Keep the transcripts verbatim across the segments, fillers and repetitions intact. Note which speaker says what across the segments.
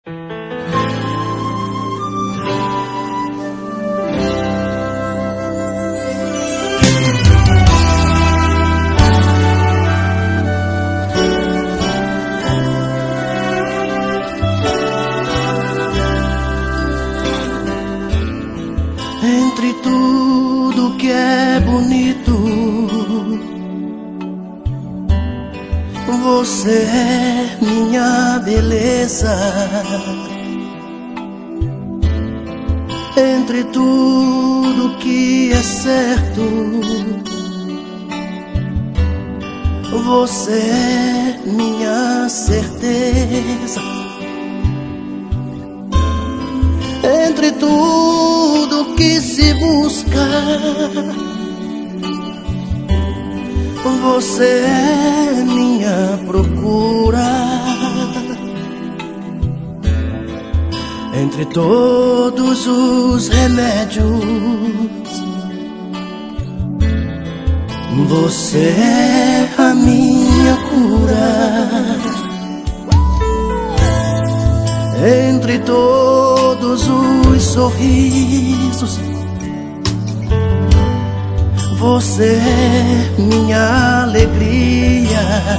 Speaker 1: Entre tudo que é bonito, você é minha beleza. Entre tudo que é certo, você é minha certeza. Entre tudo que se busca, você é minha procura. Entre todos os remédios, você é a minha cura. Entre todos os sorrisos, você é minha alegria.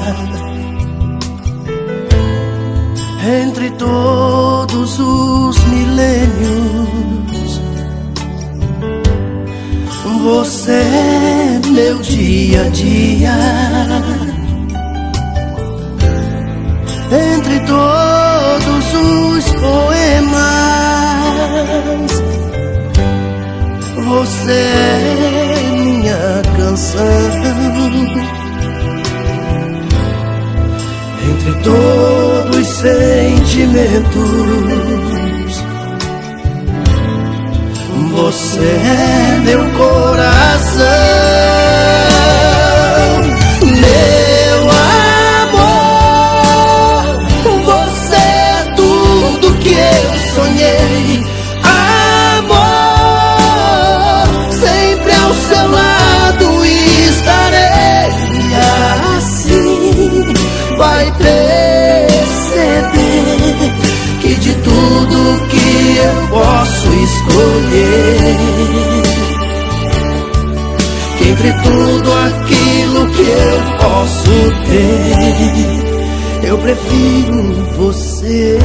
Speaker 1: Entre todos os milênios, você é meu dia a dia. Entre todos os poemas, você é minha canção. Entre todos os sentimentos, você é meu coração. Meu amor, você é tudo que eu sonhei. Amor, sempre ao seu lado estarei. E assim vai perceber que de tudo que eu posso escolher, que entre tudo aquilo que eu posso ter, eu prefiro você.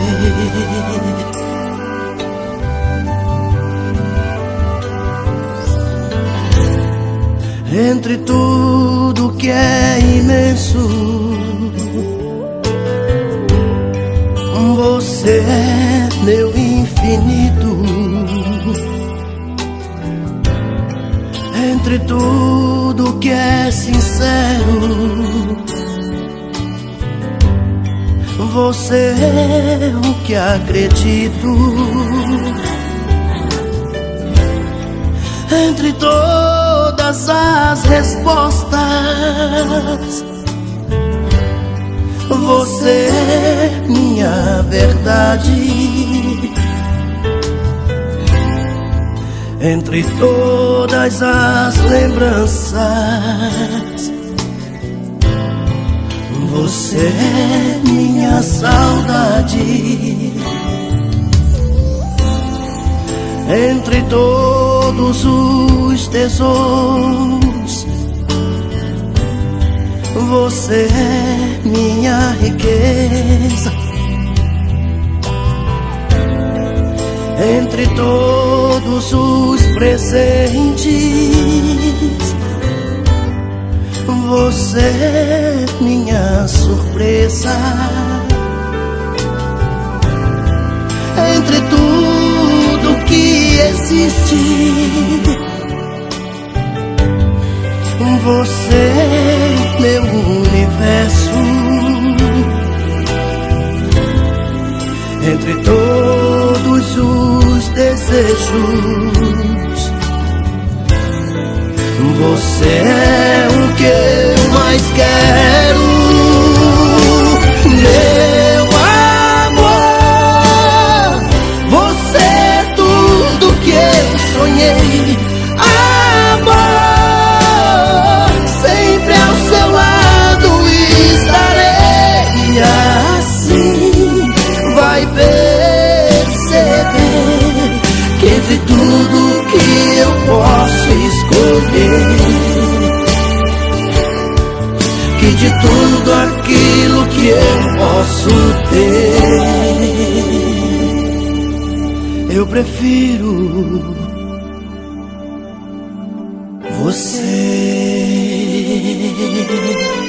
Speaker 1: Entre tudo que é imenso, você é meu infinito. Entre tudo que é sincero, você é o que acredito. Entre todas as respostas, você é minha verdade. Entre todas as lembranças, você é minha saudade. Entre todos os tesouros, você é minha riqueza. Entre todos os presentes, você é minha surpresa. Entre tudo que existe, você é meu universo. Entre todos os desejos, você é o que eu mais quero. Meu amor, você é tudo que eu sonhei. Amor, sempre ao seu lado estarei. E assim vai ver que de tudo aquilo que eu posso ter, eu prefiro você.